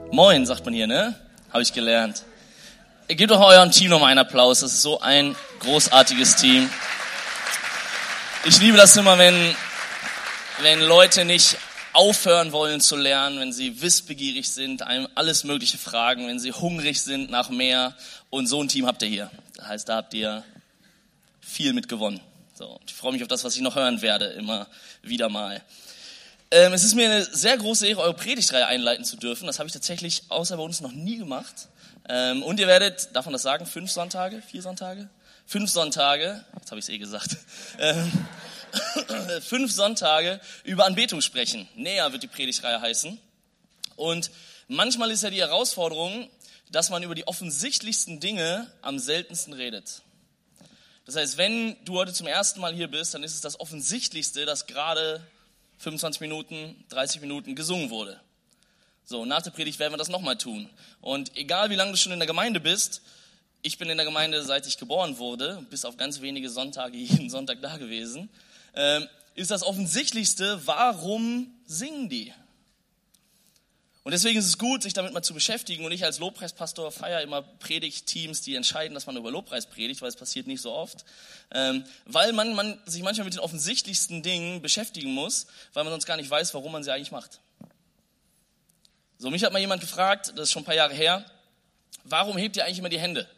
Moin, sagt man hier, ne? Habe ich gelernt. Gebt doch eurem Team nochmal einen Applaus. Das ist so ein großartiges Team. Ich liebe das immer, wenn Leute nicht aufhören wollen zu lernen, wenn sie wissbegierig sind, einem alles Mögliche fragen, wenn sie hungrig sind nach mehr. Und so ein Team habt ihr hier. Das heißt, da habt ihr viel mit gewonnen. So, ich freue mich auf das, was ich noch hören werde, immer wieder mal. Es ist mir eine sehr große Ehre, eure Predigtreihe einleiten zu dürfen. Das habe ich tatsächlich außer bei uns noch nie gemacht. Und ihr werdet, darf man das sagen, 5 Sonntage, 4 Sonntage? 5 Sonntage, jetzt habe ich es gesagt, 5 Sonntage über Anbetung sprechen. Näher wird die Predigtreihe heißen. Und manchmal ist ja die Herausforderung, dass man über die offensichtlichsten Dinge am seltensten redet. Das heißt, wenn du heute zum ersten Mal hier bist, dann ist es das Offensichtlichste, dass gerade 25 Minuten, 30 Minuten gesungen wurde. So, nach der Predigt werden wir das nochmal tun. Und egal wie lange du schon in der Gemeinde bist, ich bin in der Gemeinde, seit ich geboren wurde, bis auf ganz wenige Sonntage, jeden Sonntag da gewesen, ist das Offensichtlichste, warum singen die? Und deswegen ist es gut, sich damit mal zu beschäftigen. Und ich als Lobpreispastor feiere immer Predigtteams, die entscheiden, dass man über Lobpreis predigt, weil es passiert nicht so oft. Weil man sich manchmal mit den offensichtlichsten Dingen beschäftigen muss, weil man sonst gar nicht weiß, warum man sie eigentlich macht. So, mich hat mal jemand gefragt, das ist schon ein paar Jahre her, warum hebt ihr eigentlich immer die Hände?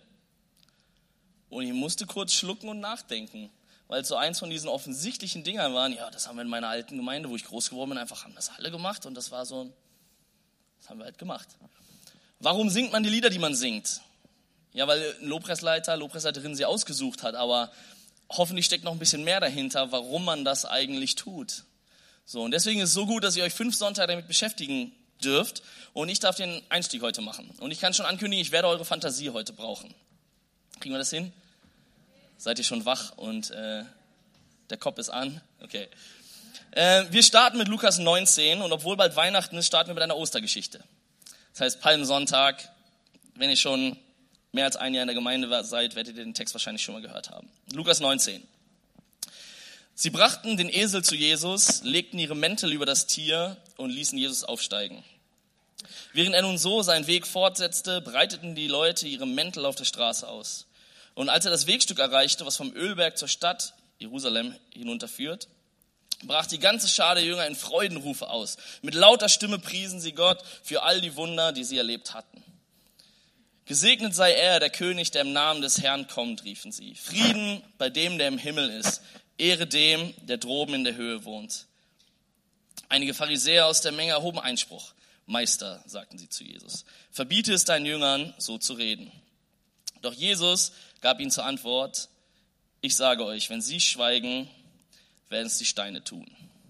Und ich musste kurz schlucken und nachdenken, weil es so eins von diesen offensichtlichen Dingern waren. Ja, das haben wir in meiner alten Gemeinde, wo ich groß geworden bin, einfach haben das alle gemacht und das war so, das haben wir halt gemacht. Warum singt man die Lieder, die man singt? Ja, weil ein Lobpreisleiter, Lobpreisleiterin sie ausgesucht hat, aber hoffentlich steckt noch ein bisschen mehr dahinter, warum man das eigentlich tut. So, und deswegen ist es so gut, dass ihr euch 5 Sonntage damit beschäftigen dürft und ich darf den Einstieg heute machen. Und ich kann schon ankündigen, ich werde eure Fantasie heute brauchen. Kriegen wir das hin? Seid ihr schon wach und der Kopf ist an? Okay. Wir starten mit Lukas 19 und obwohl bald Weihnachten ist, starten wir mit einer Ostergeschichte. Das heißt Palmsonntag. Wenn ihr schon mehr als ein Jahr in der Gemeinde seid, werdet ihr den Text wahrscheinlich schon mal gehört haben. Lukas 19. Sie brachten den Esel zu Jesus, legten ihre Mäntel über das Tier und ließen Jesus aufsteigen. Während er nun so seinen Weg fortsetzte, breiteten die Leute ihre Mäntel auf der Straße aus. Und als er das Wegstück erreichte, was vom Ölberg zur Stadt Jerusalem hinunterführt, brach die ganze Schar der Jünger in Freudenrufe aus. Mit lauter Stimme priesen sie Gott für all die Wunder, die sie erlebt hatten. Gesegnet sei er, der König, der im Namen des Herrn kommt, riefen sie. Frieden bei dem, der im Himmel ist. Ehre dem, der droben in der Höhe wohnt. Einige Pharisäer aus der Menge erhoben Einspruch. Meister, sagten sie zu Jesus, verbiete es deinen Jüngern, so zu reden. Doch Jesus gab ihnen zur Antwort, ich sage euch, wenn sie schweigen, werden es die Steine tun.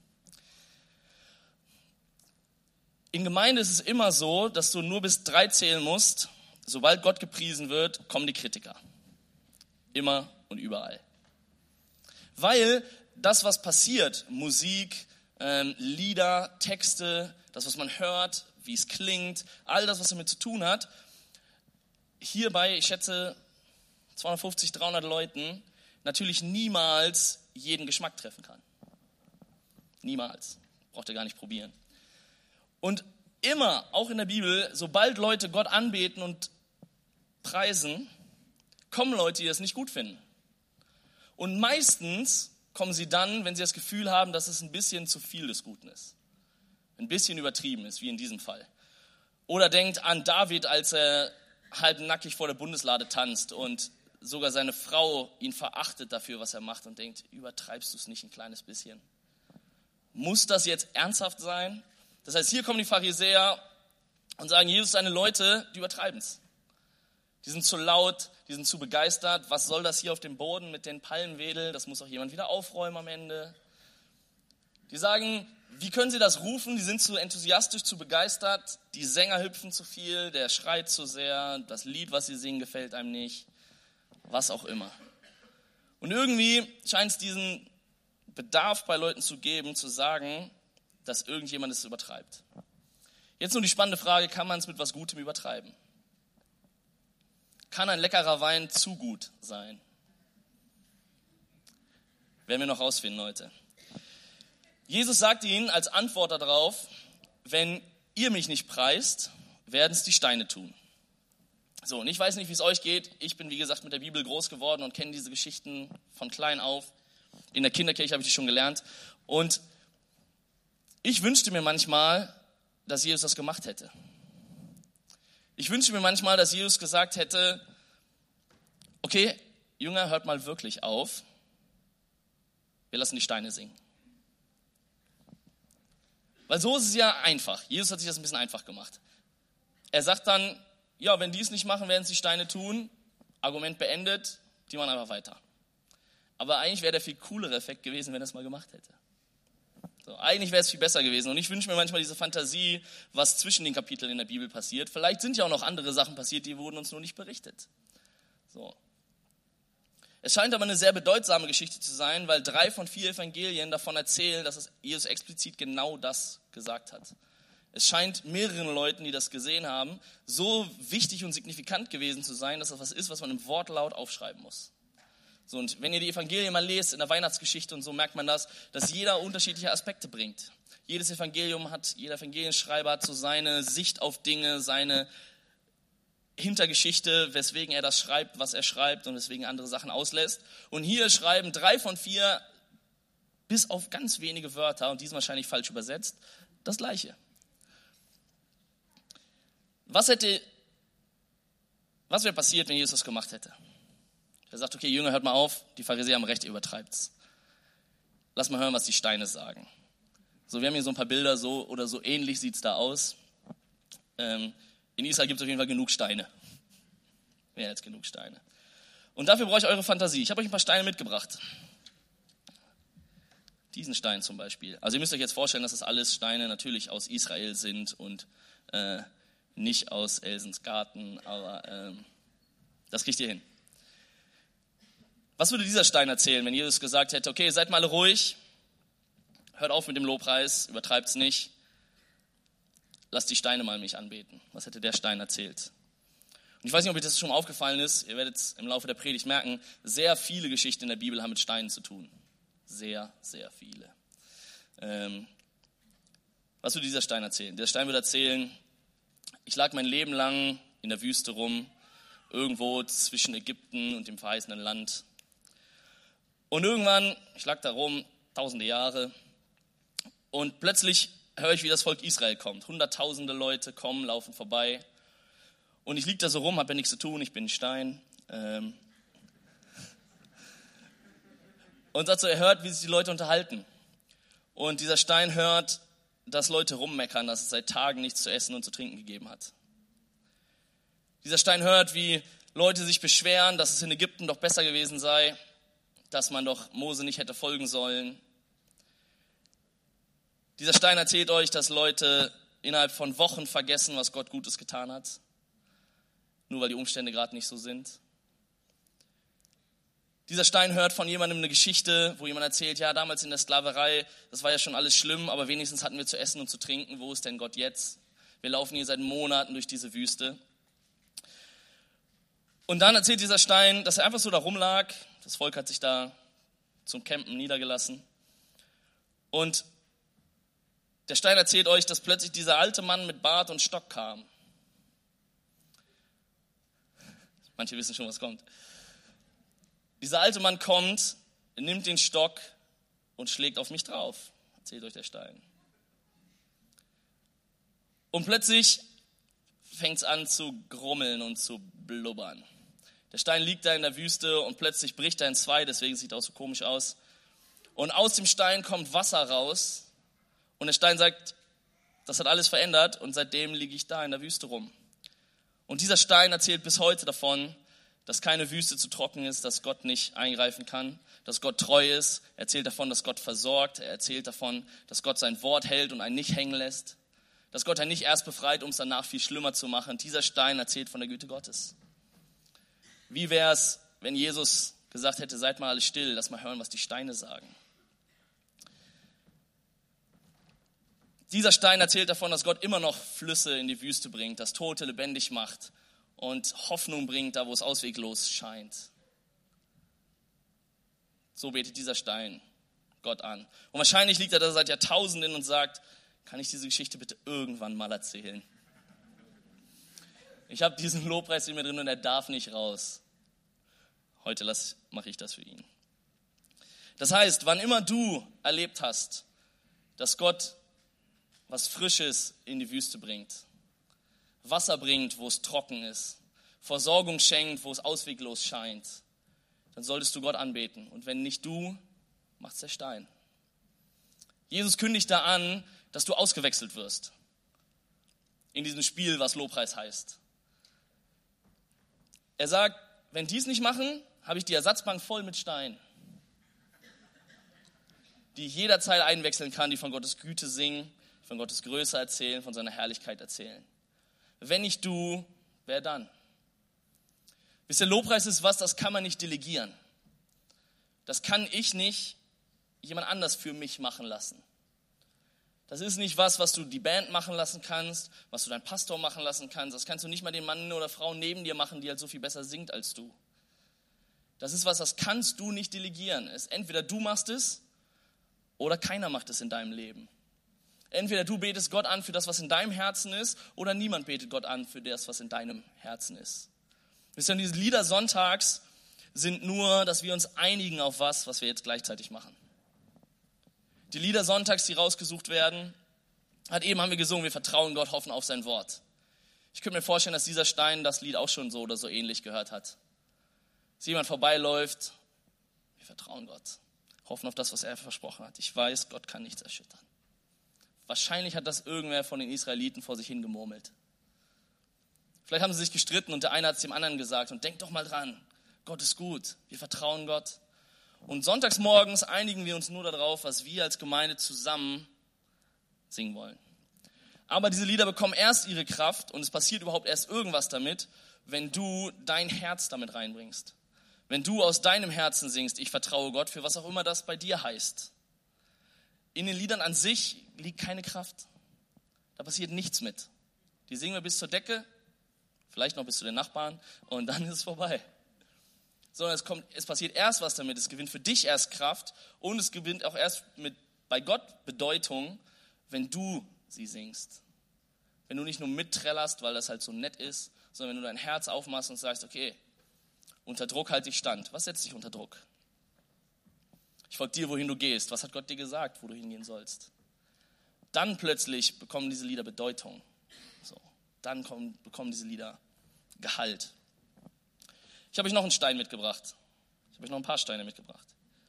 In Gemeinde ist es immer so, dass du nur bis 3 zählen musst. Sobald Gott gepriesen wird, kommen die Kritiker. Immer und überall. Weil das, was passiert, Musik, Lieder, Texte, das, was man hört, wie es klingt, all das, was damit zu tun hat, hierbei, ich schätze, 250, 300 Leuten natürlich niemals jeden Geschmack treffen kann. Niemals. Braucht ihr gar nicht probieren. Und immer, auch in der Bibel, sobald Leute Gott anbeten und preisen, kommen Leute, die das nicht gut finden. Und meistens kommen sie dann, wenn sie das Gefühl haben, dass es ein bisschen zu viel des Guten ist. Ein bisschen übertrieben ist, wie in diesem Fall. Oder denkt an David, als er halbnackig vor der Bundeslade tanzt und sogar seine Frau ihn verachtet dafür, was er macht und denkt, übertreibst du es nicht ein kleines bisschen? Muss das jetzt ernsthaft sein? Das heißt, hier kommen die Pharisäer und sagen, Jesus, seine Leute, die übertreiben es. Die sind zu laut, die sind zu begeistert. Was soll das hier auf dem Boden mit den Palmwedel? Das muss auch jemand wieder aufräumen am Ende. Die sagen, wie können sie das rufen? Die sind zu enthusiastisch, zu begeistert. Die Sänger hüpfen zu viel, der schreit zu sehr. Das Lied, was sie singen, gefällt einem nicht. Was auch immer. Und irgendwie scheint es diesen Bedarf bei Leuten zu geben, zu sagen, dass irgendjemand es übertreibt. Jetzt nur die spannende Frage, kann man es mit was Gutem übertreiben? Kann ein leckerer Wein zu gut sein? Werden wir noch rausfinden heute. Jesus sagte ihnen als Antwort darauf, wenn ihr mich nicht preist, werden es die Steine tun. So, und ich weiß nicht, wie es euch geht. Ich bin, wie gesagt, mit der Bibel groß geworden und kenne diese Geschichten von klein auf. In der Kinderkirche habe ich die schon gelernt. Und ich wünschte mir manchmal, dass Jesus das gemacht hätte. Ich wünschte mir manchmal, dass Jesus gesagt hätte, okay, Jünger, hört mal wirklich auf. Wir lassen die Steine singen. Weil so ist es ja einfach. Jesus hat sich das ein bisschen einfach gemacht. Er sagt dann, ja, wenn die es nicht machen, werden es die Steine tun. Argument beendet, die machen einfach weiter. Aber eigentlich wäre der viel coolere Effekt gewesen, wenn er es mal gemacht hätte. So, eigentlich wäre es viel besser gewesen. Und ich wünsche mir manchmal diese Fantasie, was zwischen den Kapiteln in der Bibel passiert. Vielleicht sind ja auch noch andere Sachen passiert, die wurden uns nur nicht berichtet. So. Es scheint aber eine sehr bedeutsame Geschichte zu sein, weil 3 von 4 Evangelien davon erzählen, dass Jesus explizit genau das gesagt hat. Es scheint mehreren Leuten, die das gesehen haben, so wichtig und signifikant gewesen zu sein, dass das was ist, was man im Wortlaut aufschreiben muss. So, und wenn ihr die Evangelien mal lest, in der Weihnachtsgeschichte und so, merkt man das, dass jeder unterschiedliche Aspekte bringt. Jeder Evangelienschreiber hat so seine Sicht auf Dinge, seine Hintergeschichte, weswegen er das schreibt, was er schreibt und weswegen andere Sachen auslässt. Und hier schreiben 3 von 4, bis auf ganz wenige Wörter, und die sind wahrscheinlich falsch übersetzt, das Gleiche. Was wäre passiert, wenn Jesus das gemacht hätte? Er sagt, okay, Jünger, hört mal auf, die Pharisäer haben recht, ihr übertreibt's. Lass mal hören, was die Steine sagen. So, wir haben hier so ein paar Bilder, so oder so ähnlich sieht's da aus. In Israel gibt es auf jeden Fall genug Steine. Mehr als genug Steine. Und dafür brauche ich eure Fantasie. Ich habe euch ein paar Steine mitgebracht. Diesen Stein zum Beispiel. Also ihr müsst euch jetzt vorstellen, dass das alles Steine natürlich aus Israel sind und nicht aus Elsens Garten, aber das kriegt ihr hin. Was würde dieser Stein erzählen, wenn Jesus gesagt hätte, okay, seid mal alle ruhig, hört auf mit dem Lobpreis, übertreibt's nicht, lasst die Steine mal mich anbeten. Was hätte der Stein erzählt? Und ich weiß nicht, ob euch das schon mal aufgefallen ist, ihr werdet es im Laufe der Predigt merken, sehr viele Geschichten in der Bibel haben mit Steinen zu tun. Sehr, sehr viele. Was würde dieser Stein erzählen? Der Stein würde erzählen, ich lag mein Leben lang in der Wüste rum, irgendwo zwischen Ägypten und dem verheißenen Land. Und irgendwann, ich lag da rum, tausende Jahre, und plötzlich höre ich, wie das Volk Israel kommt. Hunderttausende Leute kommen, laufen vorbei. Und ich liege da so rum, habe ja nichts zu tun, ich bin ein Stein. Und sagt so, er hört, wie sich die Leute unterhalten. Und dieser Stein hört, dass Leute rummeckern, dass es seit Tagen nichts zu essen und zu trinken gegeben hat. Dieser Stein hört, wie Leute sich beschweren, dass es in Ägypten doch besser gewesen sei, dass man doch Mose nicht hätte folgen sollen. Dieser Stein erzählt euch, dass Leute innerhalb von Wochen vergessen, was Gott Gutes getan hat, nur weil die Umstände gerade nicht so sind. Dieser Stein hört von jemandem eine Geschichte, wo jemand erzählt, ja, damals in der Sklaverei, das war ja schon alles schlimm, aber wenigstens hatten wir zu essen und zu trinken. Wo ist denn Gott jetzt? Wir laufen hier seit Monaten durch diese Wüste. Und dann erzählt dieser Stein, dass er einfach so da rumlag. Das Volk hat sich da zum Campen niedergelassen. Und der Stein erzählt euch, dass plötzlich dieser alte Mann mit Bart und Stock kam. Manche wissen schon, was kommt. Dieser alte Mann kommt, nimmt den Stock und schlägt auf mich drauf, erzählt euch der Stein. Und plötzlich fängt es an zu grummeln und zu blubbern. Der Stein liegt da in der Wüste und plötzlich bricht er in 2, deswegen sieht er auch so komisch aus. Und aus dem Stein kommt Wasser raus und der Stein sagt, das hat alles verändert und seitdem liege ich da in der Wüste rum. Und dieser Stein erzählt bis heute davon, dass keine Wüste zu trocken ist, dass Gott nicht eingreifen kann, dass Gott treu ist. Er erzählt davon, dass Gott versorgt. Er erzählt davon, dass Gott sein Wort hält und einen nicht hängen lässt. Dass Gott einen nicht erst befreit, um es danach viel schlimmer zu machen. Dieser Stein erzählt von der Güte Gottes. Wie wäre es, wenn Jesus gesagt hätte, seid mal alle still, lass mal hören, was die Steine sagen. Dieser Stein erzählt davon, dass Gott immer noch Flüsse in die Wüste bringt, dass Tote lebendig macht und Hoffnung bringt, da wo es ausweglos scheint. So betet dieser Stein Gott an. Und wahrscheinlich liegt er da seit Jahrtausenden und sagt, kann ich diese Geschichte bitte irgendwann mal erzählen? Ich habe diesen Lobpreis in mir drin und er darf nicht raus. Heute mache ich das für ihn. Das heißt, wann immer du erlebt hast, dass Gott was Frisches in die Wüste bringt, Wasser bringt, wo es trocken ist, Versorgung schenkt, wo es ausweglos scheint, dann solltest du Gott anbeten. Und wenn nicht du, macht's der Stein. Jesus kündigt da an, dass du ausgewechselt wirst. In diesem Spiel, was Lobpreis heißt. Er sagt, wenn die es nicht machen, habe ich die Ersatzbank voll mit Steinen, die ich jederzeit einwechseln kann, die von Gottes Güte singen, von Gottes Größe erzählen, von seiner Herrlichkeit erzählen. Wenn nicht du, wer dann? Wisst ihr, Lobpreis ist was, das kann man nicht delegieren. Das kann ich nicht jemand anders für mich machen lassen. Das ist nicht was du die Band machen lassen kannst, was du deinen Pastor machen lassen kannst. Das kannst du nicht mal den Mann oder Frau neben dir machen, die halt so viel besser singt als du. Das ist was, das kannst du nicht delegieren. Entweder du machst es oder keiner macht es in deinem Leben. Entweder du betest Gott an für das, was in deinem Herzen ist, oder niemand betet Gott an für das, was in deinem Herzen ist. Wisst ihr, diese Lieder sonntags sind nur, dass wir uns einigen auf was wir jetzt gleichzeitig machen. Die Lieder sonntags, die rausgesucht werden, haben wir gesungen, wir vertrauen Gott, hoffen auf sein Wort. Ich könnte mir vorstellen, dass dieser Stein das Lied auch schon so oder so ähnlich gehört hat. Dass jemand vorbeiläuft, wir vertrauen Gott, hoffen auf das, was er versprochen hat. Ich weiß, Gott kann nichts erschüttern. Wahrscheinlich hat das irgendwer von den Israeliten vor sich hingemurmelt. Vielleicht haben sie sich gestritten und der eine hat es dem anderen gesagt. Und denk doch mal dran, Gott ist gut, wir vertrauen Gott. Und sonntags morgens einigen wir uns nur darauf, was wir als Gemeinde zusammen singen wollen. Aber diese Lieder bekommen erst ihre Kraft und es passiert überhaupt erst irgendwas damit, wenn du dein Herz damit reinbringst. Wenn du aus deinem Herzen singst, ich vertraue Gott, für was auch immer das bei dir heißt. In den Liedern an sich liegt keine Kraft. Da passiert nichts mit. Die singen wir bis zur Decke, vielleicht noch bis zu den Nachbarn und dann ist es vorbei. Sondern es passiert erst was damit, es gewinnt für dich erst Kraft und es gewinnt auch erst bei Gott Bedeutung, wenn du sie singst. Wenn du nicht nur mitträllerst, weil das halt so nett ist, sondern wenn du dein Herz aufmachst und sagst, okay, unter Druck halte ich stand. Was setzt dich unter Druck? Ich folge dir, wohin du gehst. Was hat Gott dir gesagt, wo du hingehen sollst? Dann plötzlich bekommen diese Lieder Bedeutung. So, dann bekommen diese Lieder Gehalt. Ich habe euch noch einen Stein mitgebracht. Ich habe euch noch ein paar Steine mitgebracht.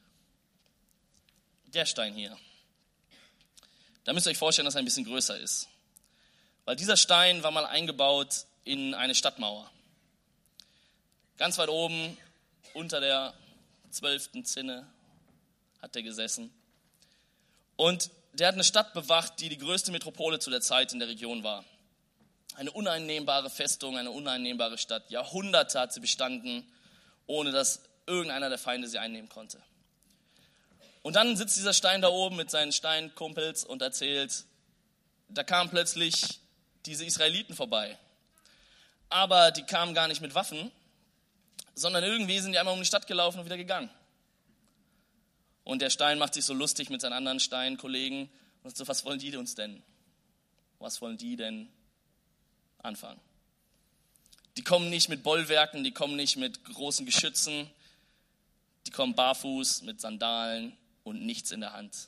Der Stein hier. Da müsst ihr euch vorstellen, dass er ein bisschen größer ist. Weil dieser Stein war mal eingebaut in eine Stadtmauer. Ganz weit oben, unter der 12. Zinne, hat der gesessen. Und der hat eine Stadt bewacht, die größte Metropole zu der Zeit in der Region war. Eine uneinnehmbare Festung, eine uneinnehmbare Stadt. Jahrhunderte hat sie bestanden, ohne dass irgendeiner der Feinde sie einnehmen konnte. Und dann sitzt dieser Stein da oben mit seinen Steinkumpels und erzählt, da kamen plötzlich diese Israeliten vorbei. Aber die kamen gar nicht mit Waffen, sondern irgendwie sind die einmal um die Stadt gelaufen und wieder gegangen. Und der Stein macht sich so lustig mit seinen anderen Steinkollegen und so, was wollen die uns denn? Was wollen die denn anfangen? Die kommen nicht mit Bollwerken, die kommen nicht mit großen Geschützen, die kommen barfuß mit Sandalen und nichts in der Hand.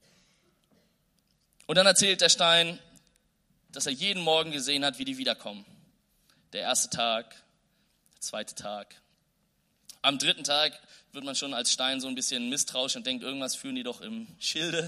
Und dann erzählt der Stein, dass er jeden Morgen gesehen hat, wie die wiederkommen. Der erste Tag, der zweite Tag. Am dritten Tag wird man schon als Stein so ein bisschen misstrauisch und denkt, irgendwas führen die doch im Schilde.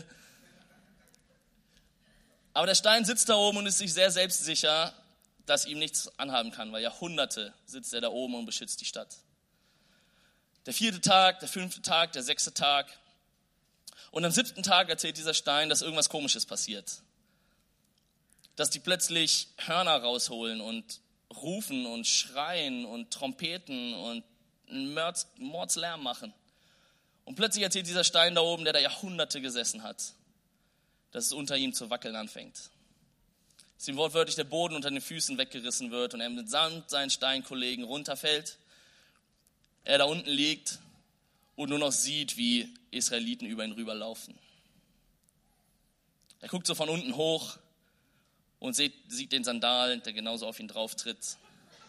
Aber der Stein sitzt da oben und ist sich sehr selbstsicher, dass ihm nichts anhaben kann, weil Jahrhunderte sitzt er da oben und beschützt die Stadt. Der 4. Tag, der 5. Tag, der 6. Tag. Und am 7. Tag erzählt dieser Stein, dass irgendwas Komisches passiert. Dass die plötzlich Hörner rausholen und rufen und schreien und trompeten und einen Mordslärm machen. Und plötzlich erzählt dieser Stein da oben, der da Jahrhunderte gesessen hat, dass es unter ihm zu wackeln anfängt. Dass ihm wortwörtlich der Boden unter den Füßen weggerissen wird und er mitsamt seinen Steinkollegen runterfällt. Er da unten liegt und nur noch sieht, wie Israeliten über ihn rüberlaufen. Er guckt so von unten hoch und sieht den Sandal, der genauso auf ihn drauf tritt.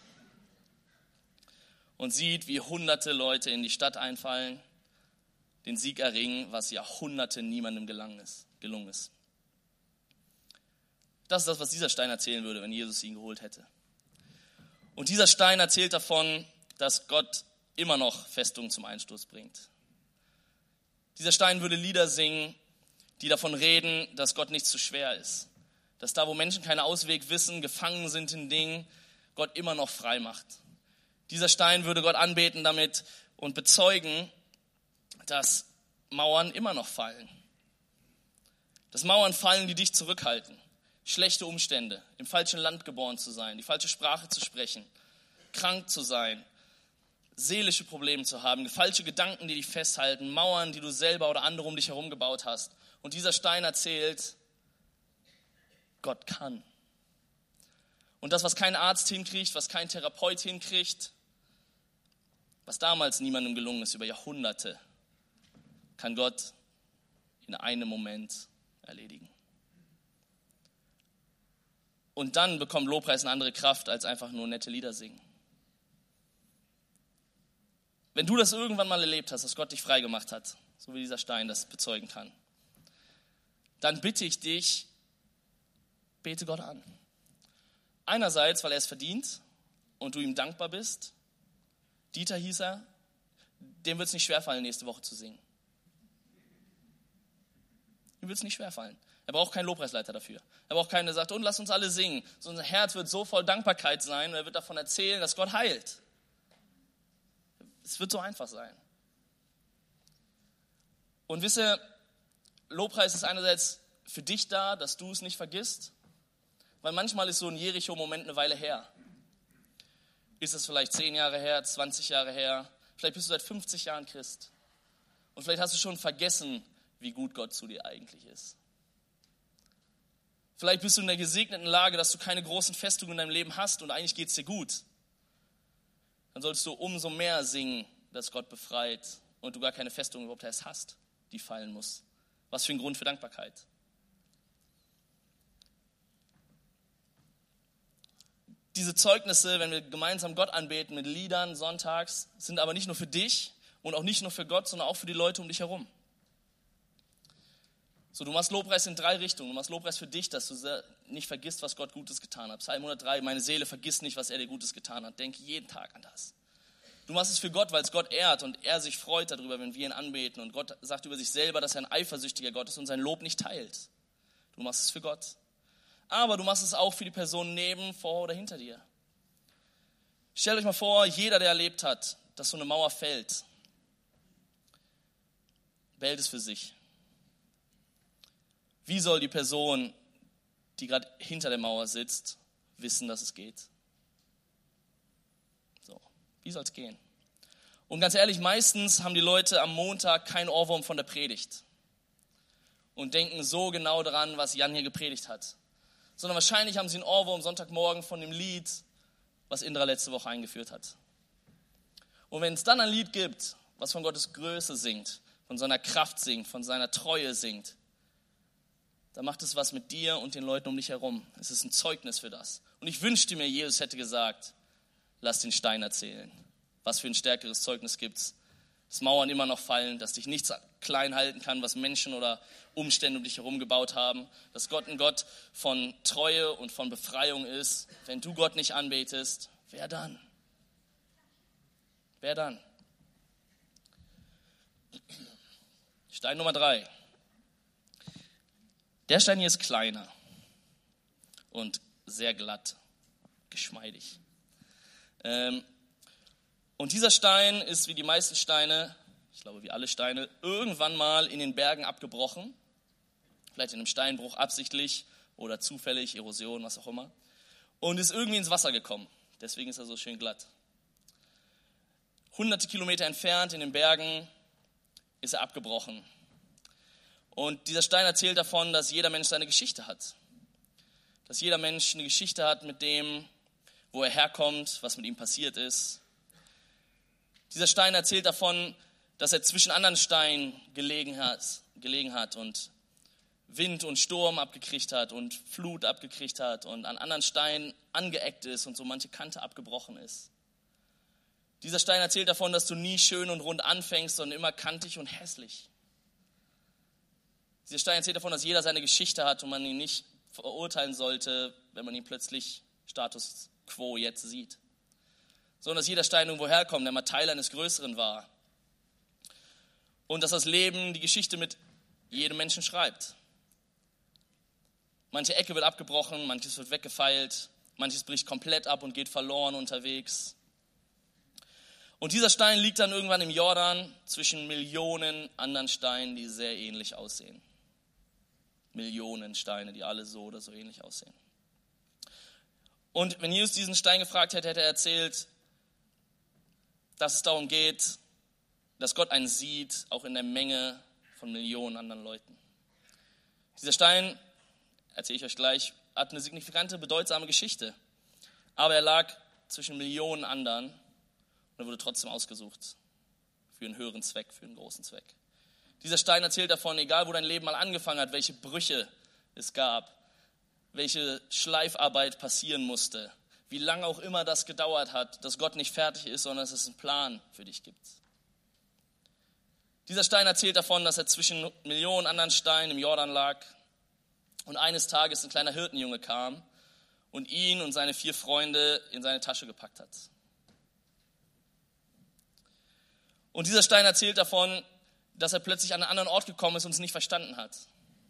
und sieht, wie hunderte Leute in die Stadt einfallen, den Sieg erringen, was Jahrhunderte niemandem gelungen ist. Das ist das, was dieser Stein erzählen würde, wenn Jesus ihn geholt hätte. Und dieser Stein erzählt davon, dass Gott immer noch Festungen zum Einsturz bringt. Dieser Stein würde Lieder singen, die davon reden, dass Gott nicht zu schwer ist. Dass da, wo Menschen keinen Ausweg wissen, gefangen sind in Dingen, Gott immer noch frei macht. Dieser Stein würde Gott anbeten damit und bezeugen, dass Mauern immer noch fallen. Dass Mauern fallen, die dich zurückhalten. Schlechte Umstände, im falschen Land geboren zu sein, die falsche Sprache zu sprechen, krank zu sein, seelische Probleme zu haben, falsche Gedanken, die dich festhalten, Mauern, die du selber oder andere um dich herum gebaut hast. Und dieser Stein erzählt, Gott kann. Und das, was kein Arzt hinkriegt, was kein Therapeut hinkriegt, was damals niemandem gelungen ist über Jahrhunderte, kann Gott in einem Moment erledigen. Und dann bekommt Lobpreis eine andere Kraft, als einfach nur nette Lieder singen. Wenn du das irgendwann mal erlebt hast, dass Gott dich frei gemacht hat, so wie dieser Stein das bezeugen kann, dann bitte ich dich, bete Gott an. Einerseits, weil er es verdient und du ihm dankbar bist. Dieter hieß er, dem wird es nicht schwerfallen, nächste Woche zu singen. Ihm wird es nicht schwerfallen. Er braucht keinen Lobpreisleiter dafür. Er braucht keinen, der sagt, und lass uns alle singen. So unser Herz wird so voll Dankbarkeit sein und er wird davon erzählen, dass Gott heilt. Es wird so einfach sein. Und wisse, Lobpreis ist einerseits für dich da, dass du es nicht vergisst, weil manchmal ist so ein Jericho-Moment eine Weile her. Ist es vielleicht 10 Jahre her, 20 Jahre her, vielleicht bist du seit 50 Jahren Christ. Und vielleicht hast du schon vergessen, wie gut Gott zu dir eigentlich ist. Vielleicht bist du in der gesegneten Lage, dass du keine großen Festungen in deinem Leben hast und eigentlich geht es dir gut. Dann solltest du umso mehr singen, dass Gott befreit und du gar keine Festung überhaupt erst hast, die fallen muss. Was für ein Grund für Dankbarkeit. Diese Zeugnisse, wenn wir gemeinsam Gott anbeten mit Liedern sonntags, sind aber nicht nur für dich und auch nicht nur für Gott, sondern auch für die Leute um dich herum. So, du machst Lobpreis in 3 Richtungen. Du machst Lobpreis für dich, dass du nicht vergisst, was Gott Gutes getan hat. Psalm 103, meine Seele vergisst nicht, was er dir Gutes getan hat. Denke jeden Tag an das. Du machst es für Gott, weil es Gott ehrt und er sich freut darüber, wenn wir ihn anbeten. Und Gott sagt über sich selber, dass er ein eifersüchtiger Gott ist und sein Lob nicht teilt. Du machst es für Gott. Aber du machst es auch für die Person neben, vor oder hinter dir. Stellt euch mal vor, jeder, der erlebt hat, dass so eine Mauer fällt, behält es für sich. Wie soll die Person, die gerade hinter der Mauer sitzt, wissen, dass es geht? So, wie soll es gehen? Und ganz ehrlich, meistens haben die Leute am Montag keinen Ohrwurm von der Predigt und denken so genau daran, was Jan hier gepredigt hat. Sondern wahrscheinlich haben sie einen Ohrwurm Sonntagmorgen von dem Lied, was Indra letzte Woche eingeführt hat. Und wenn es dann ein Lied gibt, was von Gottes Größe singt, von seiner Kraft singt, von seiner Treue singt, dann macht es was mit dir und den Leuten um dich herum. Es ist ein Zeugnis für das. Und ich wünschte mir, Jesus hätte gesagt, lass den Stein erzählen. Was für ein stärkeres Zeugnis gibt's? Dass Mauern immer noch fallen, dass dich nichts klein halten kann, was Menschen oder Umstände um dich herum gebaut haben. Dass Gott ein Gott von Treue und von Befreiung ist. Wenn du Gott nicht anbetest, wer dann? Wer dann? Stein Nummer 3. Der Stein hier ist kleiner und sehr glatt, geschmeidig. Und dieser Stein ist wie die meisten Steine, ich glaube wie alle Steine, irgendwann mal in den Bergen abgebrochen. Vielleicht in einem Steinbruch absichtlich oder zufällig, Erosion, was auch immer. Und ist irgendwie ins Wasser gekommen. Deswegen ist er so schön glatt. Hunderte Kilometer entfernt in den Bergen ist er abgebrochen. Und dieser Stein erzählt davon, dass jeder Mensch seine Geschichte hat. Dass jeder Mensch eine Geschichte hat mit dem, wo er herkommt, was mit ihm passiert ist. Dieser Stein erzählt davon, dass er zwischen anderen Steinen gelegen hat und Wind und Sturm abgekriegt hat und Flut abgekriegt hat und an anderen Steinen angeeckt ist und so manche Kante abgebrochen ist. Dieser Stein erzählt davon, dass du nie schön und rund anfängst, sondern immer kantig und hässlich. Dieser Stein erzählt davon, dass jeder seine Geschichte hat und man ihn nicht verurteilen sollte, wenn man ihn plötzlich Status quo jetzt sieht. Sondern dass jeder Stein irgendwo herkommt, der mal Teil eines Größeren war. Und dass das Leben die Geschichte mit jedem Menschen schreibt. Manche Ecke wird abgebrochen, manches wird weggefeilt, manches bricht komplett ab und geht verloren unterwegs. Und dieser Stein liegt dann irgendwann im Jordan zwischen Millionen anderen Steinen, die sehr ähnlich aussehen. Millionen Steine, die alle so oder so ähnlich aussehen. Und wenn Jesus diesen Stein gefragt hätte, hätte er erzählt, dass es darum geht, dass Gott einen sieht, auch in der Menge von Millionen anderen Leuten. Dieser Stein, erzähle ich euch gleich, hat eine signifikante, bedeutsame Geschichte. Aber er lag zwischen Millionen anderen und er wurde trotzdem ausgesucht für einen höheren Zweck, für einen großen Zweck. Dieser Stein erzählt davon, egal wo dein Leben mal angefangen hat, welche Brüche es gab, welche Schleifarbeit passieren musste, wie lange auch immer das gedauert hat, dass Gott nicht fertig ist, sondern dass es einen Plan für dich gibt. Dieser Stein erzählt davon, dass er zwischen Millionen anderen Steinen im Jordan lag und eines Tages ein kleiner Hirtenjunge kam und ihn und seine 4 Freunde in seine Tasche gepackt hat. Und dieser Stein erzählt davon, dass er plötzlich an einen anderen Ort gekommen ist und es nicht verstanden hat.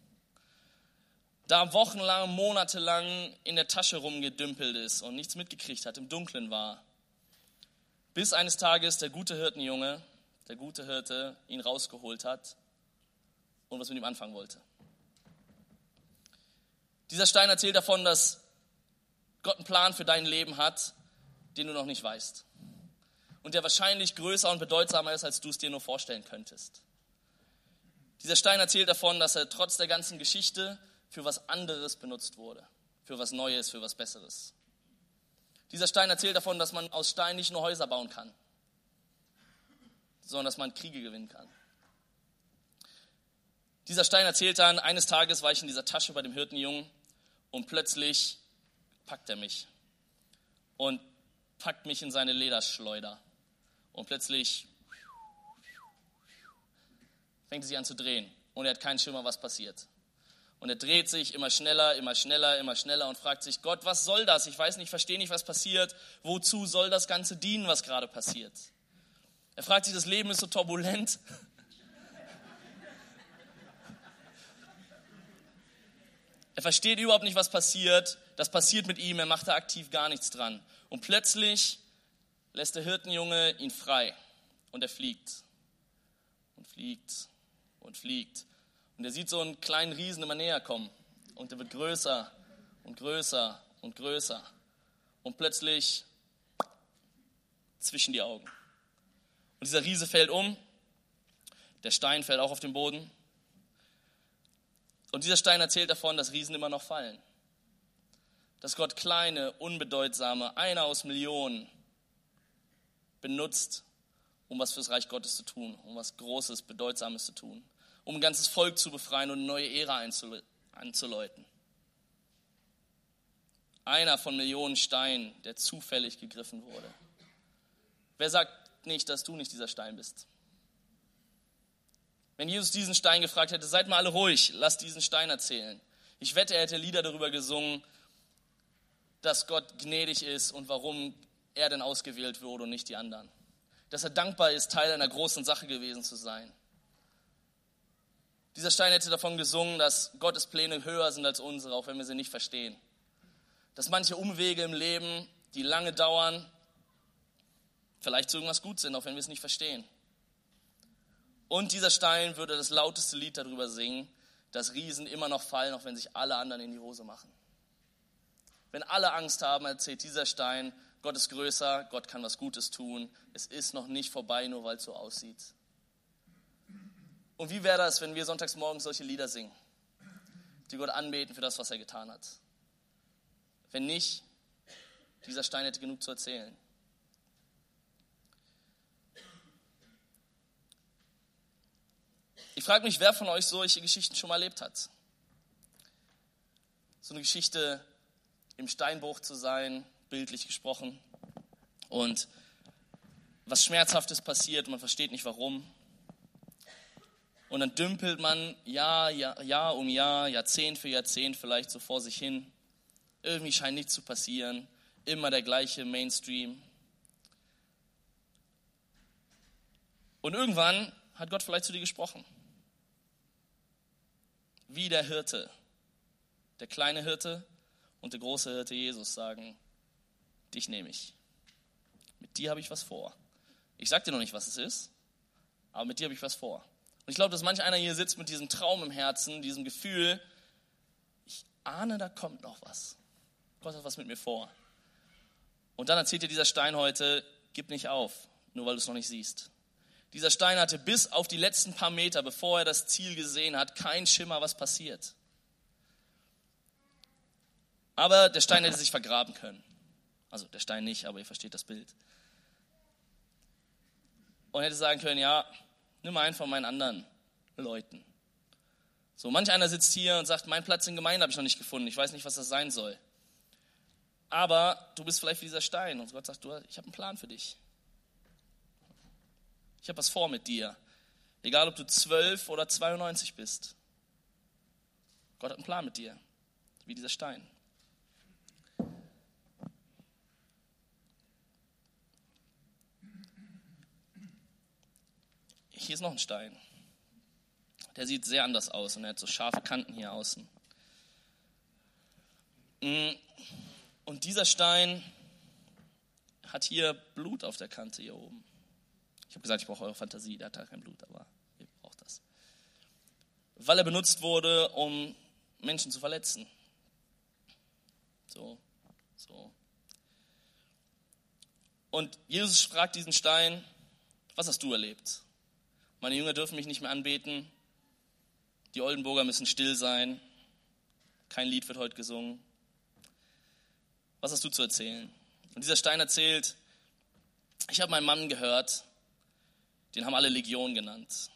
Da wochenlang, monatelang in der Tasche rumgedümpelt ist und nichts mitgekriegt hat, im Dunkeln war. Bis eines Tages der gute Hirtenjunge, der gute Hirte, ihn rausgeholt hat und was mit ihm anfangen wollte. Dieser Stein erzählt davon, dass Gott einen Plan für dein Leben hat, den du noch nicht weißt. Und der wahrscheinlich größer und bedeutsamer ist, als du es dir nur vorstellen könntest. Dieser Stein erzählt davon, dass er trotz der ganzen Geschichte für was anderes benutzt wurde. Für was Neues, für was Besseres. Dieser Stein erzählt davon, dass man aus Stein nicht nur Häuser bauen kann, sondern dass man Kriege gewinnen kann. Dieser Stein erzählt dann, eines Tages war ich in dieser Tasche bei dem Hirtenjungen und plötzlich packt er mich und packt mich in seine Lederschleuder. Und plötzlich fängt er sich an zu drehen und er hat keinen Schimmer, was passiert. Und er dreht sich immer schneller, immer schneller, immer schneller und fragt sich, Gott, was soll das? Ich weiß nicht, verstehe nicht, was passiert. Wozu soll das Ganze dienen, was gerade passiert? Er fragt sich, das Leben ist so turbulent. Er versteht überhaupt nicht, was passiert. Das passiert mit ihm, er macht da aktiv gar nichts dran. Und plötzlich lässt der Hirtenjunge ihn frei und er fliegt und fliegt und fliegt. Und er sieht so einen kleinen Riesen immer näher kommen und der wird größer und größer und größer. Und plötzlich zwischen die Augen. Und dieser Riese fällt um, der Stein fällt auch auf den Boden. Und dieser Stein erzählt davon, dass Riesen immer noch fallen. Dass Gott kleine, unbedeutsame, einer aus Millionen benutzt, um was fürs Reich Gottes zu tun, um was Großes, Bedeutsames zu tun, um ein ganzes Volk zu befreien und eine neue Ära einzuläuten. Einer von Millionen Steinen, der zufällig gegriffen wurde. Wer sagt nicht, dass du nicht dieser Stein bist? Wenn Jesus diesen Stein gefragt hätte, seid mal alle ruhig, lasst diesen Stein erzählen. Ich wette, er hätte Lieder darüber gesungen, dass Gott gnädig ist und warum er denn ausgewählt wurde und nicht die anderen. Dass er dankbar ist, Teil einer großen Sache gewesen zu sein. Dieser Stein hätte davon gesungen, dass Gottes Pläne höher sind als unsere, auch wenn wir sie nicht verstehen. Dass manche Umwege im Leben, die lange dauern, vielleicht zu irgendwas gut sind, auch wenn wir es nicht verstehen. Und dieser Stein würde das lauteste Lied darüber singen, dass Riesen immer noch fallen, auch wenn sich alle anderen in die Hose machen. Wenn alle Angst haben, erzählt dieser Stein, Gott ist größer, Gott kann was Gutes tun. Es ist noch nicht vorbei, nur weil es so aussieht. Und wie wäre das, wenn wir sonntags morgens solche Lieder singen, die Gott anbeten für das, was er getan hat? Wenn nicht, dieser Stein hätte genug zu erzählen. Ich frage mich, wer von euch solche Geschichten schon mal erlebt hat. So eine Geschichte im Steinbruch zu sein, bildlich gesprochen, und was Schmerzhaftes passiert und man versteht nicht warum. Und dann dümpelt man Jahr um Jahr, Jahrzehnt für Jahrzehnt vielleicht so vor sich hin. Irgendwie scheint nichts zu passieren. Immer der gleiche Mainstream. Und irgendwann hat Gott vielleicht zu dir gesprochen. Wie der Hirte, der kleine Hirte und der große Hirte Jesus sagen, dich nehme ich. Mit dir habe ich was vor. Ich sage dir noch nicht, was es ist, aber mit dir habe ich was vor. Und ich glaube, dass manch einer hier sitzt mit diesem Traum im Herzen, diesem Gefühl, ich ahne, da kommt noch was. Gott hat was mit mir vor. Und dann erzählt dir dieser Stein heute, gib nicht auf, nur weil du es noch nicht siehst. Dieser Stein hatte bis auf die letzten paar Meter, bevor er das Ziel gesehen hat, keinen Schimmer, was passiert. Aber der Stein hätte sich vergraben können. Also der Stein nicht, aber ihr versteht das Bild. Und hätte sagen können, ja, nimm einen von meinen anderen Leuten. So, manch einer sitzt hier und sagt, meinen Platz in Gemeinde habe ich noch nicht gefunden, ich weiß nicht, was das sein soll. Aber du bist vielleicht wie dieser Stein und Gott sagt, ich habe einen Plan für dich. Ich habe was vor mit dir. Egal, ob du 12 oder 92 bist. Gott hat einen Plan mit dir, wie dieser Stein. Hier ist noch ein Stein. Der sieht sehr anders aus und er hat so scharfe Kanten hier außen. Und dieser Stein hat hier Blut auf der Kante hier oben. Ich habe gesagt, ich brauche eure Fantasie, der hat da kein Blut, aber ihr braucht das. Weil er benutzt wurde, um Menschen zu verletzen. So. Und Jesus fragt diesen Stein, was hast du erlebt? Meine Jünger dürfen mich nicht mehr anbeten. Die Oldenburger müssen still sein. Kein Lied wird heute gesungen. Was hast du zu erzählen? Und dieser Stein erzählt, ich habe meinen Mann gehört, den haben alle Legion genannt.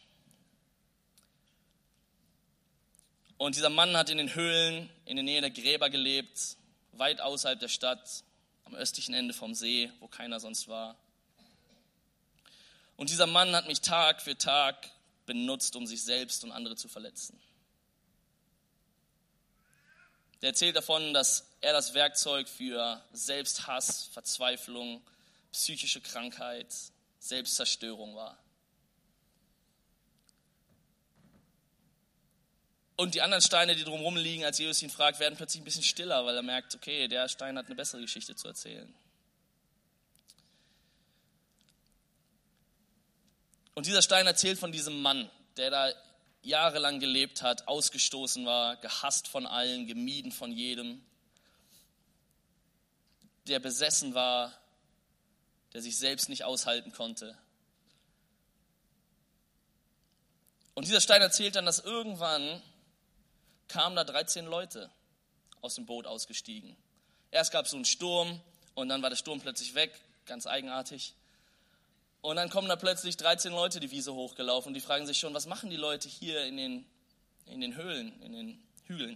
Und dieser Mann hat in den Höhlen, in der Nähe der Gräber gelebt, weit außerhalb der Stadt, am östlichen Ende vom See, wo keiner sonst war. Und dieser Mann hat mich Tag für Tag benutzt, um sich selbst und andere zu verletzen. Der erzählt davon, dass er das Werkzeug für Selbsthass, Verzweiflung, psychische Krankheit, Selbstzerstörung war. Und die anderen Steine, die drumherum liegen, als Jesus ihn fragt, werden plötzlich ein bisschen stiller, weil er merkt, okay, der Stein hat eine bessere Geschichte zu erzählen. Und dieser Stein erzählt von diesem Mann, der da jahrelang gelebt hat, ausgestoßen war, gehasst von allen, gemieden von jedem, der besessen war, der sich selbst nicht aushalten konnte. Und dieser Stein erzählt dann, dass irgendwann kamen da 13 Leute aus dem Boot ausgestiegen. Erst gab es so einen Sturm und dann war der Sturm plötzlich weg, ganz eigenartig. Und dann kommen da plötzlich 13 Leute die Wiese hochgelaufen und die fragen sich schon, was machen die Leute hier in den Höhlen, in den Hügeln?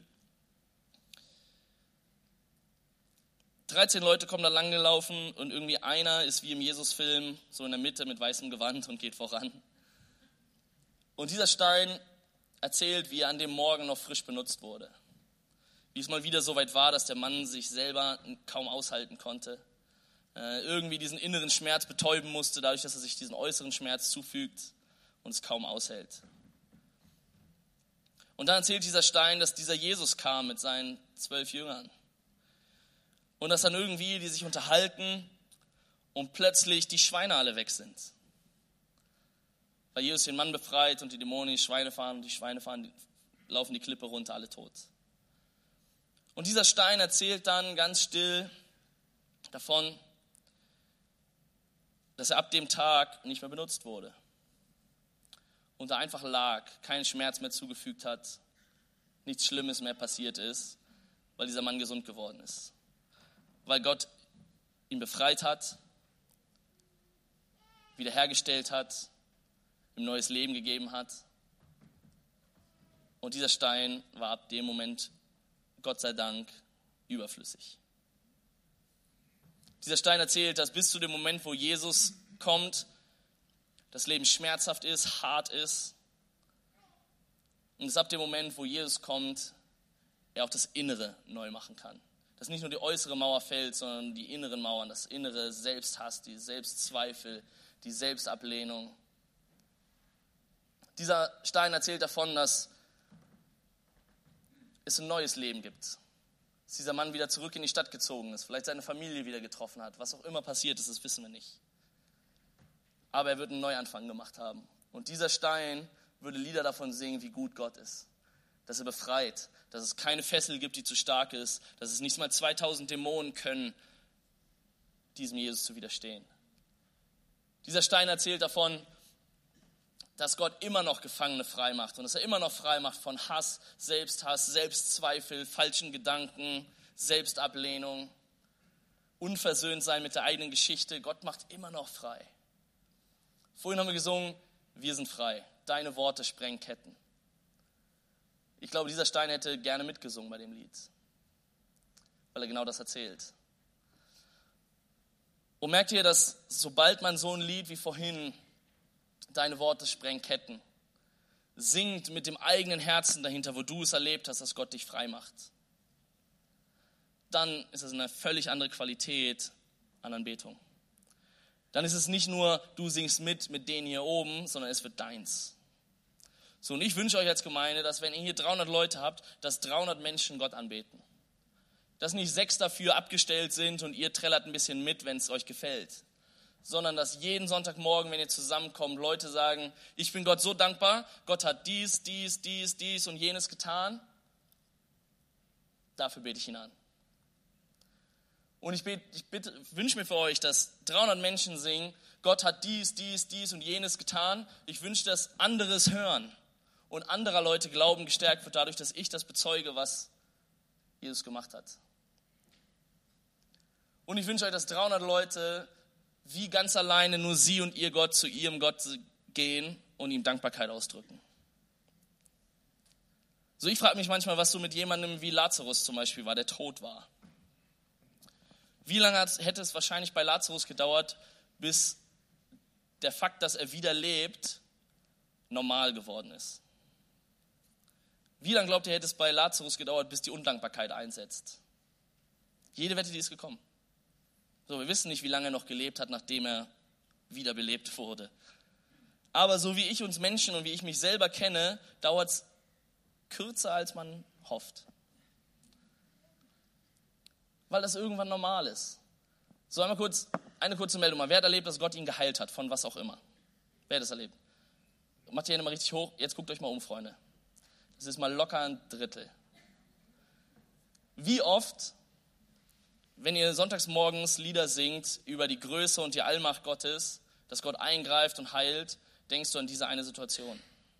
13 Leute kommen da lang gelaufen und irgendwie einer ist wie im Jesus-Film so in der Mitte mit weißem Gewand und geht voran. Und dieser Stein erzählt, wie er an dem Morgen noch frisch benutzt wurde. Wie es mal wieder so weit war, dass der Mann sich selber kaum aushalten konnte. Irgendwie diesen inneren Schmerz betäuben musste, dadurch, dass er sich diesen äußeren Schmerz zufügt und es kaum aushält. Und dann erzählt dieser Stein, dass dieser Jesus kam mit seinen 12 Jüngern. Und dass dann irgendwie die sich unterhalten und plötzlich die Schweine alle weg sind. Weil Jesus den Mann befreit und die Dämonen in die Schweine fahren und die Schweine laufen die Klippe runter, alle tot. Und dieser Stein erzählt dann ganz still davon, dass er ab dem Tag nicht mehr benutzt wurde. Und da einfach lag, keinen Schmerz mehr zugefügt hat, nichts Schlimmes mehr passiert ist, weil dieser Mann gesund geworden ist. Weil Gott ihn befreit hat, wiederhergestellt hat, ihm neues Leben gegeben hat. Und dieser Stein war ab dem Moment, Gott sei Dank, überflüssig. Dieser Stein erzählt, dass bis zu dem Moment, wo Jesus kommt, das Leben schmerzhaft ist, hart ist. Und es ist ab dem Moment, wo Jesus kommt, er auch das Innere neu machen kann. Dass nicht nur die äußere Mauer fällt, sondern die inneren Mauern, das innere Selbsthass, die Selbstzweifel, die Selbstablehnung. Dieser Stein erzählt davon, dass es ein neues Leben gibt. Dass dieser Mann wieder zurück in die Stadt gezogen ist, vielleicht seine Familie wieder getroffen hat. Was auch immer passiert ist, das wissen wir nicht. Aber er wird einen Neuanfang gemacht haben. Und dieser Stein würde Lieder davon singen, wie gut Gott ist. Dass er befreit, dass es keine Fessel gibt, die zu stark ist, dass es nicht mal 2000 Dämonen können, diesem Jesus zu widerstehen. Dieser Stein erzählt davon, dass Gott immer noch Gefangene frei macht und dass er immer noch frei macht von Hass, Selbstzweifel, falschen Gedanken, Selbstablehnung, unversöhnt sein mit der eigenen Geschichte. Gott macht immer noch frei. Vorhin haben wir gesungen, wir sind frei. Deine Worte sprengen Ketten. Ich glaube, dieser Stein hätte gerne mitgesungen bei dem Lied, weil er genau das erzählt. Und merkt ihr, dass sobald man so ein Lied wie vorhin, deine Worte sprengen Ketten, singt mit dem eigenen Herzen dahinter, wo du es erlebt hast, dass Gott dich frei macht, dann ist es eine völlig andere Qualität an Anbetung. Dann ist es nicht nur, du singst mit denen hier oben, sondern es wird deins. So, und ich wünsche euch als Gemeinde, dass wenn ihr hier 300 Leute habt, dass 300 Menschen Gott anbeten. Dass nicht 6 dafür abgestellt sind und ihr trällert ein bisschen mit, wenn es euch gefällt. Sondern dass jeden Sonntagmorgen, wenn ihr zusammenkommt, Leute sagen, ich bin Gott so dankbar, Gott hat dies und jenes getan. Dafür bete ich ihn an. Und ich wünsche mir für euch, dass 300 Menschen singen, Gott hat dies und jenes getan. Ich wünsche, dass andere es hören und anderer Leute Glauben gestärkt wird dadurch, dass ich das bezeuge, was Jesus gemacht hat. Und ich wünsche euch, dass 300 Leute wie ganz alleine nur sie und ihr Gott zu ihrem Gott gehen und ihm Dankbarkeit ausdrücken. So, ich frage mich manchmal, was so mit jemandem wie Lazarus zum Beispiel war, der tot war. Wie lange hätte es wahrscheinlich bei Lazarus gedauert, bis der Fakt, dass er wieder lebt, normal geworden ist? Wie lange glaubt ihr, hätte es bei Lazarus gedauert, bis die Undankbarkeit einsetzt? Jede Wette, die ist gekommen. So, wir wissen nicht, wie lange er noch gelebt hat, nachdem er wiederbelebt wurde. Aber so wie ich uns Menschen und wie ich mich selber kenne, dauert es kürzer, als man hofft. Weil das irgendwann normal ist. So, eine kurze Meldung mal. Wer hat erlebt, dass Gott ihn geheilt hat, von was auch immer? Wer hat das erlebt? Macht die Hände mal richtig hoch. Jetzt guckt euch mal um, Freunde. Das ist mal locker ein Drittel. Wie oft, wenn ihr sonntags morgens Lieder singt über die Größe und die Allmacht Gottes, dass Gott eingreift und heilt, denkst du an diese eine Situation?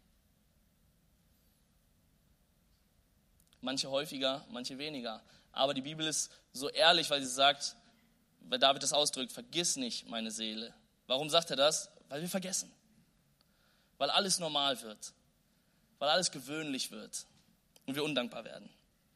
Manche häufiger, manche weniger. Aber die Bibel ist so ehrlich, weil sie sagt, weil David das ausdrückt, vergiss nicht meine Seele. Warum sagt er das? Weil wir vergessen. Weil alles normal wird. Weil alles gewöhnlich wird und wir undankbar werden.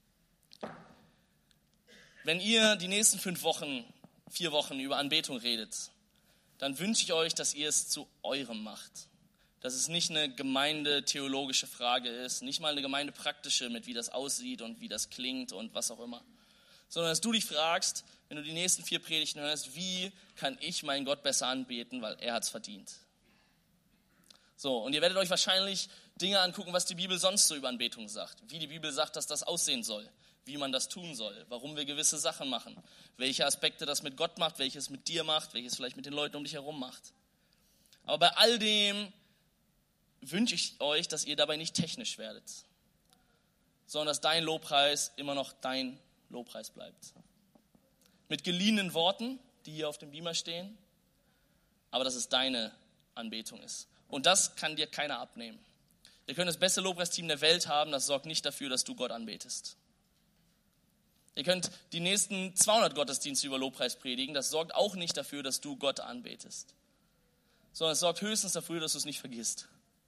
Wenn ihr die nächsten 4 Wochen über Anbetung redet, dann wünsche ich euch, dass ihr es zu eurem macht. Dass es nicht eine gemeindetheologische Frage ist, nicht mal eine gemeindepraktische mit wie das aussieht und wie das klingt und was auch immer. Sondern dass du dich fragst, wenn du die nächsten 4 Predigten hörst, wie kann ich meinen Gott besser anbeten, weil er hat es verdient. So, und ihr werdet euch wahrscheinlich Dinge angucken, was die Bibel sonst so über Anbetung sagt. Wie die Bibel sagt, dass das aussehen soll, wie man das tun soll, warum wir gewisse Sachen machen, welche Aspekte das mit Gott macht, welches mit dir macht, welches vielleicht mit den Leuten um dich herum macht. Aber bei all dem wünsche ich euch, dass ihr dabei nicht technisch werdet, sondern dass dein Lobpreis immer noch dein Lobpreis bleibt. Mit geliehenen Worten, die hier auf dem Beamer stehen, aber dass es deine Anbetung ist. Und das kann dir keiner abnehmen. Ihr könnt das beste Lobpreisteam der Welt haben, das sorgt nicht dafür, dass du Gott anbetest. Ihr könnt die nächsten 200 Gottesdienste über Lobpreis predigen, das sorgt auch nicht dafür, dass du Gott anbetest. Sondern es sorgt höchstens dafür, dass du es nicht vergisst.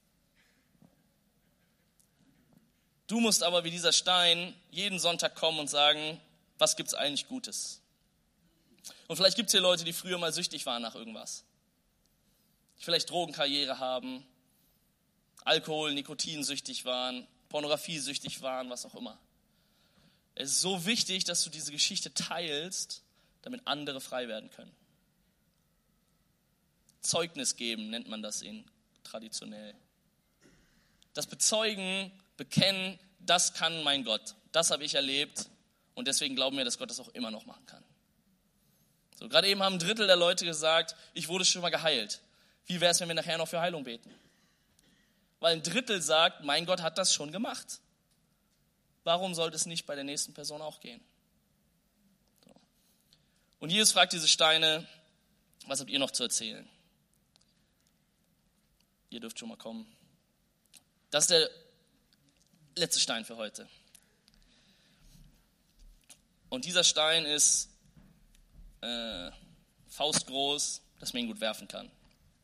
Du musst aber wie dieser Stein jeden Sonntag kommen und sagen, was gibt es eigentlich Gutes? Und vielleicht gibt es hier Leute, die früher mal süchtig waren nach irgendwas. die vielleicht Drogenkarriere haben, Alkohol, Nikotinsüchtig waren, pornografiesüchtig waren, was auch immer. Es ist so wichtig, dass du diese Geschichte teilst, damit andere frei werden können. Zeugnis geben nennt man das traditionell. Das Bezeugen, bekennen, das kann mein Gott. Das habe ich erlebt und deswegen glauben wir, dass Gott das auch immer noch machen kann. So, gerade eben haben 1/3 der Leute gesagt, ich wurde schon mal geheilt. Wie wäre es, wenn wir nachher noch für Heilung beten? Weil 1/3 sagt, mein Gott hat das schon gemacht. Warum sollte es nicht bei der nächsten Person auch gehen? So. Und Jesus fragt diese Steine, was habt ihr noch zu erzählen? Ihr dürft schon mal kommen. Das ist der letzte Stein für heute. Und dieser Stein ist faustgroß, dass man ihn gut werfen kann.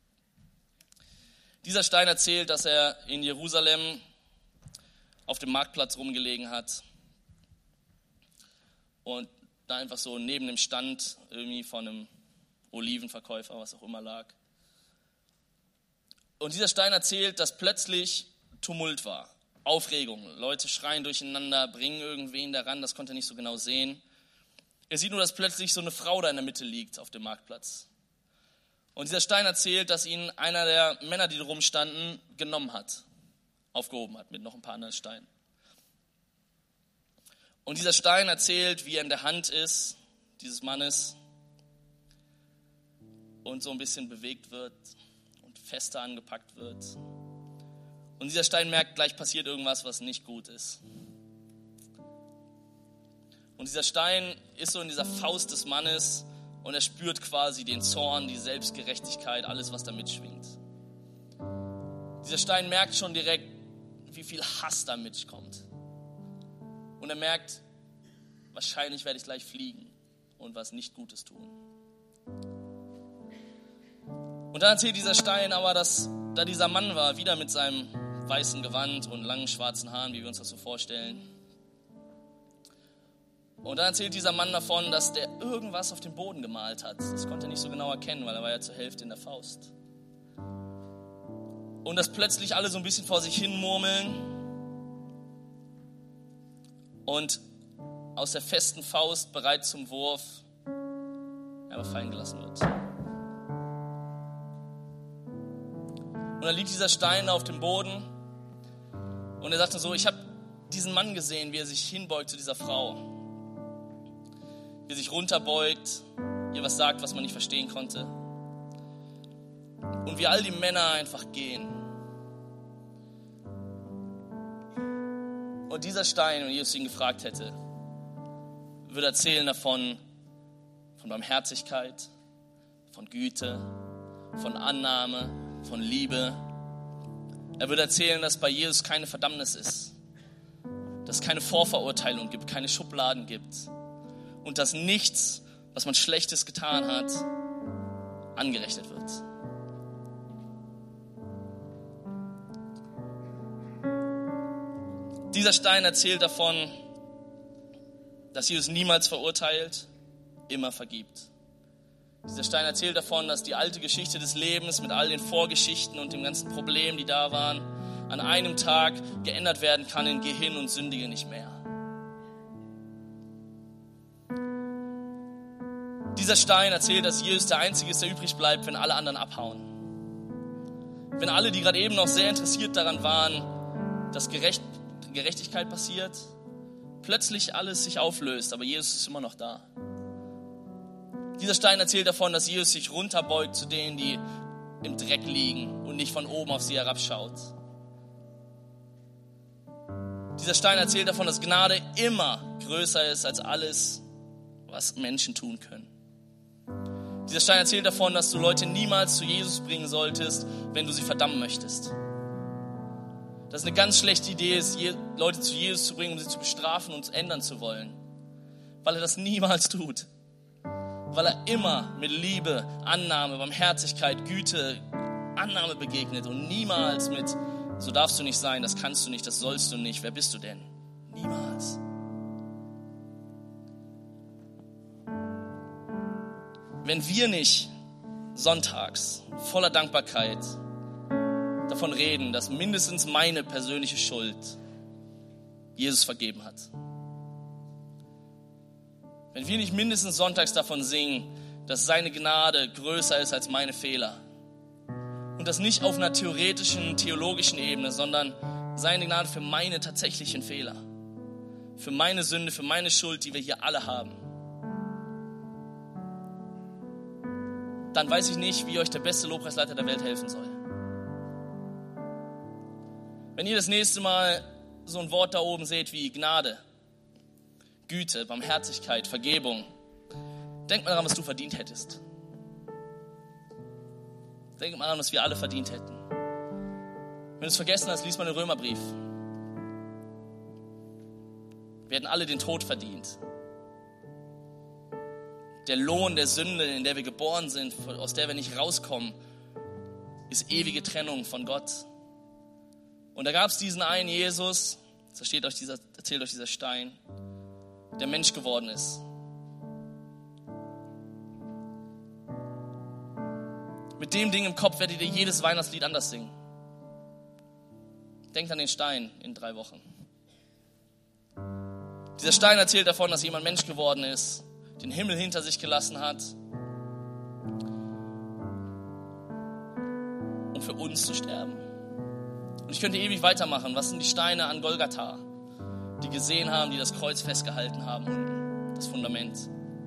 Dieser Stein erzählt, dass er in Jerusalem auf dem Marktplatz rumgelegen hat und da einfach so neben dem Stand irgendwie von einem Olivenverkäufer, was auch immer lag. Und dieser Stein erzählt, dass plötzlich Tumult war, Aufregung. Leute schreien durcheinander, bringen irgendwen daran, das konnte er nicht so genau sehen. Er sieht nur, dass plötzlich so eine Frau da in der Mitte liegt auf dem Marktplatz. Und dieser Stein erzählt, dass ihn einer der Männer, die da rumstanden, genommen hat, aufgehoben hat mit noch ein paar anderen Steinen. Und dieser Stein erzählt, wie er in der Hand ist, dieses Mannes, und so ein bisschen bewegt wird und fester angepackt wird. Und dieser Stein merkt, gleich passiert irgendwas, was nicht gut ist. Und dieser Stein ist so in dieser Faust des Mannes und er spürt quasi den Zorn, die Selbstgerechtigkeit, alles, was da mitschwingt. Dieser Stein merkt schon direkt, wie viel Hass da mitkommt. Und er merkt, wahrscheinlich werde ich gleich fliegen und was nicht Gutes tun. Und dann erzählt dieser Stein aber, dass da dieser Mann war, wieder mit seinem weißen Gewand und langen schwarzen Haaren, wie wir uns das so vorstellen. Und dann erzählt dieser Mann davon, dass der irgendwas auf dem Boden gemalt hat. Das konnte er nicht so genau erkennen, weil er war ja zur Hälfte in der Faust. Und dass plötzlich alle so ein bisschen vor sich hin murmeln und aus der festen Faust, bereit zum Wurf, aber fallen gelassen wird. Und dann liegt dieser Stein auf dem Boden und er sagte so, ich habe diesen Mann gesehen, wie er sich hinbeugt zu dieser Frau. Wie er sich runterbeugt, ihr was sagt, was man nicht verstehen konnte. Und wie all die Männer einfach gehen. Und dieser Stein, wenn Jesus ihn gefragt hätte, würde erzählen davon, von Barmherzigkeit, von Güte, von Annahme, von Liebe. Er würde erzählen, dass bei Jesus keine Verdammnis ist, dass es keine Vorverurteilung gibt, keine Schubladen gibt und dass nichts, was man Schlechtes getan hat, angerechnet wird. Dieser Stein erzählt davon, dass Jesus niemals verurteilt, immer vergibt. Dieser Stein erzählt davon, dass die alte Geschichte des Lebens mit all den Vorgeschichten und den ganzen Problemen, die da waren, an einem Tag geändert werden kann in Geh hin und sündige nicht mehr. Dieser Stein erzählt, dass Jesus der Einzige ist, der übrig bleibt, wenn alle anderen abhauen. Wenn alle, die gerade eben noch sehr interessiert daran waren, dass Gerechtigkeit passiert, plötzlich alles sich auflöst, aber Jesus ist immer noch da. Dieser Stein erzählt davon, dass Jesus sich runterbeugt zu denen, die im Dreck liegen und nicht von oben auf sie herabschaut. Dieser Stein erzählt davon, dass Gnade immer größer ist als alles, was Menschen tun können. Dieser Stein erzählt davon, dass du Leute niemals zu Jesus bringen solltest, wenn du sie verdammen möchtest. Dass es eine ganz schlechte Idee ist, Leute zu Jesus zu bringen, um sie zu bestrafen und ändern zu wollen. Weil er das niemals tut. Weil er immer mit Liebe, Annahme, Barmherzigkeit, Güte, Annahme begegnet und niemals mit, so darfst du nicht sein, das kannst du nicht, das sollst du nicht, wer bist du denn? Niemals. Wenn wir nicht sonntags voller Dankbarkeit davon reden, dass mindestens meine persönliche Schuld Jesus vergeben hat. Wenn wir nicht mindestens sonntags davon singen, dass seine Gnade größer ist als meine Fehler und das nicht auf einer theoretischen, theologischen Ebene, sondern seine Gnade für meine tatsächlichen Fehler, für meine Sünde, für meine Schuld, die wir hier alle haben, dann weiß ich nicht, wie euch der beste Lobpreisleiter der Welt helfen soll. Wenn ihr das nächste Mal so ein Wort da oben seht wie Gnade, Güte, Barmherzigkeit, Vergebung, denk mal daran, was du verdient hättest. Denk mal daran, was wir alle verdient hätten. Wenn du es vergessen hast, lies mal den Römerbrief. Wir hätten alle den Tod verdient. Der Lohn der Sünde, in der wir geboren sind, aus der wir nicht rauskommen, ist ewige Trennung von Gott. Und da gab es diesen einen Jesus, das erzählt euch dieser Stein, der Mensch geworden ist. Mit dem Ding im Kopf werdet ihr jedes Weihnachtslied anders singen. Denkt an den Stein in 3 Wochen. Dieser Stein erzählt davon, dass jemand Mensch geworden ist, den Himmel hinter sich gelassen hat, um für uns zu sterben. Und ich könnte ewig weitermachen. Was sind die Steine an Golgatha, die gesehen haben, die das Kreuz festgehalten haben unten, das Fundament?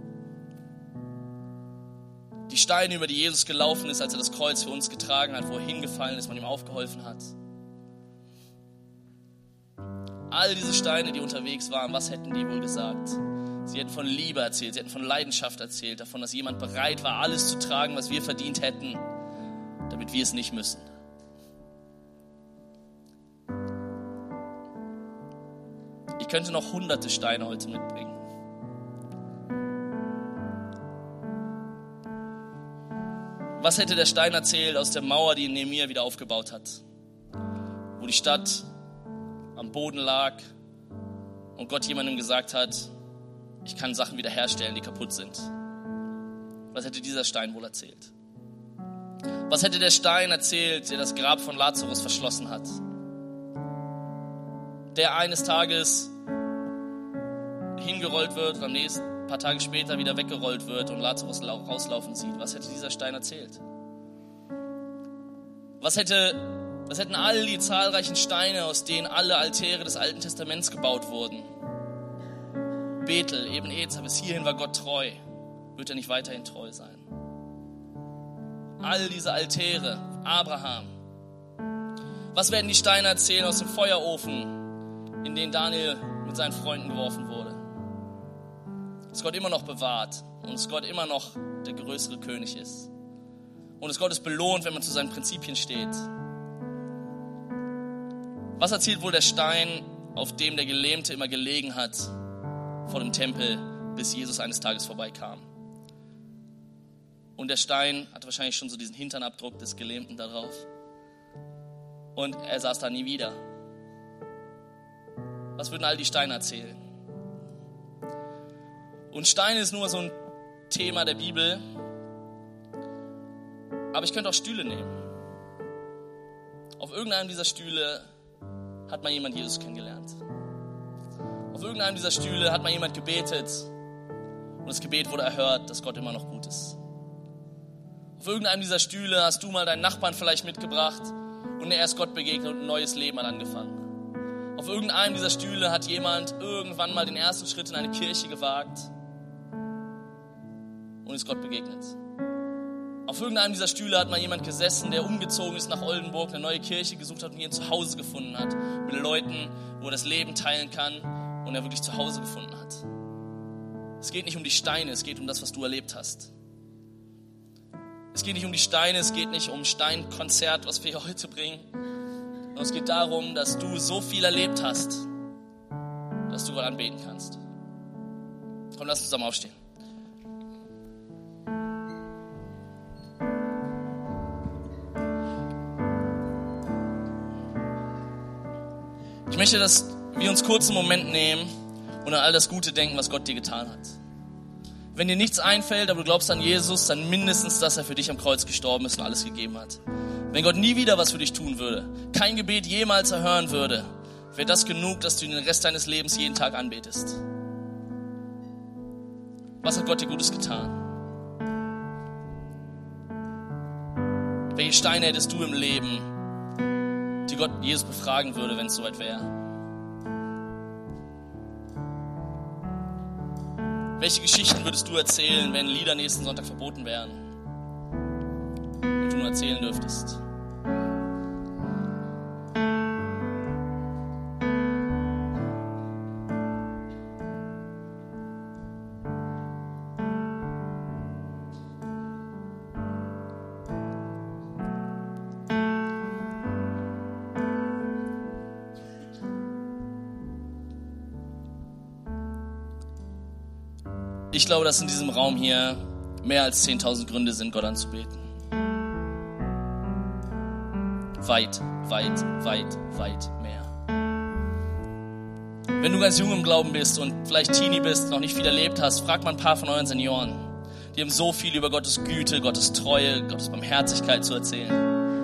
Die Steine, über die Jesus gelaufen ist, als er das Kreuz für uns getragen hat, wo er hingefallen ist, man ihm aufgeholfen hat. All diese Steine, die unterwegs waren, was hätten die wohl gesagt? Sie hätten von Liebe erzählt, sie hätten von Leidenschaft erzählt, davon, dass jemand bereit war, alles zu tragen, was wir verdient hätten, damit wir es nicht müssen. Ich könnte noch hunderte Steine heute mitbringen. Was hätte der Stein erzählt aus der Mauer, die Nehemia wieder aufgebaut hat? Wo die Stadt am Boden lag und Gott jemandem gesagt hat, ich kann Sachen wiederherstellen, die kaputt sind. Was hätte dieser Stein wohl erzählt? Was hätte der Stein erzählt, der das Grab von Lazarus verschlossen hat? Der eines Tages hingerollt wird und am nächsten paar Tage später wieder weggerollt wird und Lazarus rauslaufen sieht. Was hätte dieser Stein erzählt? Was hätten all die zahlreichen Steine, aus denen alle Altäre des Alten Testaments gebaut wurden? Bethel, Eben-Ezer, bis hierhin war Gott treu. Wird er nicht weiterhin treu sein? All diese Altäre, Abraham. Was werden die Steine erzählen aus dem Feuerofen, in den Daniel mit seinen Freunden geworfen wurde? Dass Gott immer noch bewahrt und dass Gott immer noch der größere König ist. Und dass Gott es belohnt, wenn man zu seinen Prinzipien steht. Was erzählt wohl der Stein, auf dem der Gelähmte immer gelegen hat vor dem Tempel, bis Jesus eines Tages vorbeikam? Und der Stein hatte wahrscheinlich schon so diesen Hinternabdruck des Gelähmten da drauf. Und er saß da nie wieder. Was würden all die Steine erzählen? Und Steine ist nur so ein Thema der Bibel. Aber ich könnte auch Stühle nehmen. Auf irgendeinem dieser Stühle hat mal jemand Jesus kennengelernt. Auf irgendeinem dieser Stühle hat mal jemand gebetet und das Gebet wurde erhört, dass Gott immer noch gut ist. Auf irgendeinem dieser Stühle hast du mal deinen Nachbarn vielleicht mitgebracht und er ist Gott begegnet und ein neues Leben hat angefangen. Auf irgendeinem dieser Stühle hat jemand irgendwann mal den ersten Schritt in eine Kirche gewagt und ist Gott begegnet. Auf irgendeinem dieser Stühle hat mal jemand gesessen, der umgezogen ist nach Oldenburg, eine neue Kirche gesucht hat und hier ein Zuhause gefunden hat. Mit Leuten, wo er das Leben teilen kann und er wirklich zu Hause gefunden hat. Es geht nicht um die Steine, es geht um das, was du erlebt hast. Es geht nicht um die Steine, es geht nicht um Steinkonzert, was wir hier heute bringen. Sondern es geht darum, dass du so viel erlebt hast, dass du Gott anbeten kannst. Komm, lass uns zusammen aufstehen. Ich möchte, dass wir uns kurz einen Moment nehmen und an all das Gute denken, was Gott dir getan hat. Wenn dir nichts einfällt, aber du glaubst an Jesus, dann mindestens, dass er für dich am Kreuz gestorben ist und alles gegeben hat. Wenn Gott nie wieder was für dich tun würde, kein Gebet jemals erhören würde, wäre das genug, dass du ihn den Rest deines Lebens jeden Tag anbetest. Was hat Gott dir Gutes getan? Welche Steine hättest du im Leben, die Gott Jesus befragen würde, wenn es soweit wäre? Welche Geschichten würdest du erzählen, wenn Lieder nächsten Sonntag verboten wären und du nur erzählen dürftest? Ich glaube, dass in diesem Raum hier mehr als 10.000 Gründe sind, Gott anzubeten. Weit, weit, weit, weit mehr. Wenn du ganz jung im Glauben bist und vielleicht Teenie bist, noch nicht viel erlebt hast, frag mal ein paar von euren Senioren. Die haben so viel über Gottes Güte, Gottes Treue, Gottes Barmherzigkeit zu erzählen.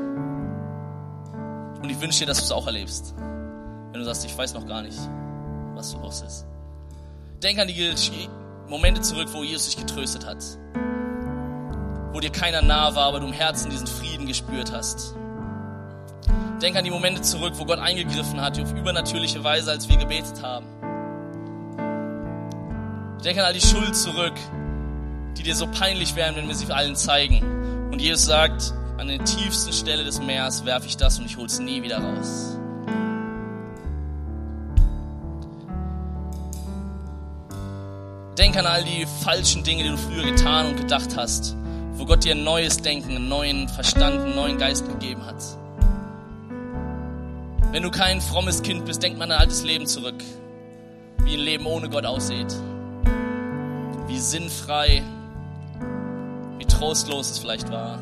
Und ich wünsche dir, dass du es auch erlebst. Wenn du sagst, ich weiß noch gar nicht, was so los ist. Denk an die Momente zurück, wo Jesus dich getröstet hat. Wo dir keiner nah war, aber du im Herzen diesen Frieden gespürt hast. Denk an die Momente zurück, wo Gott eingegriffen hat, auf übernatürliche Weise, als wir gebetet haben. Denk an all die Schuld zurück, die dir so peinlich wären, wenn wir sie allen zeigen. Und Jesus sagt, an der tiefsten Stelle des Meeres werfe ich das und ich hol's nie wieder raus. Denk an all die falschen Dinge, die du früher getan und gedacht hast, wo Gott dir ein neues Denken, einen neuen Verstand, einen neuen Geist gegeben hat. Wenn du kein frommes Kind bist, denk mal an dein altes Leben zurück, wie ein Leben ohne Gott aussieht, wie sinnfrei, wie trostlos es vielleicht war.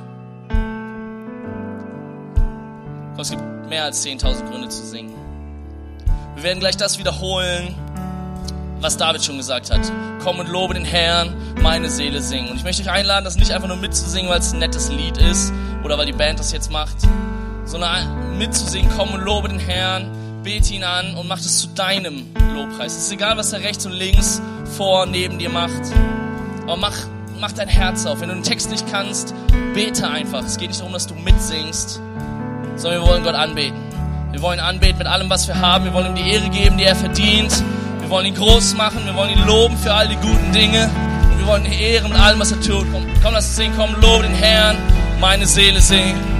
Es gibt mehr als 10.000 Gründe zu singen. Wir werden gleich das wiederholen, was David schon gesagt hat. Komm und lobe den Herrn, meine Seele singen. Und ich möchte euch einladen, das nicht einfach nur mitzusingen, weil es ein nettes Lied ist oder weil die Band das jetzt macht, sondern mitzusingen, komm und lobe den Herrn, bete ihn an und mach es zu deinem Lobpreis. Es ist egal, was er rechts und links, vor, neben dir macht. Aber mach dein Herz auf. Wenn du den Text nicht kannst, bete einfach. Es geht nicht darum, dass du mitsingst, sondern wir wollen Gott anbeten. Wir wollen ihn anbeten mit allem, was wir haben. Wir wollen ihm die Ehre geben, die er verdient. Wir wollen ihn groß machen, wir wollen ihn loben für all die guten Dinge und wir wollen ihn ehren mit allem, was er tut. Komm, lass uns singen, komm, lobe den Herrn, meine Seele singt.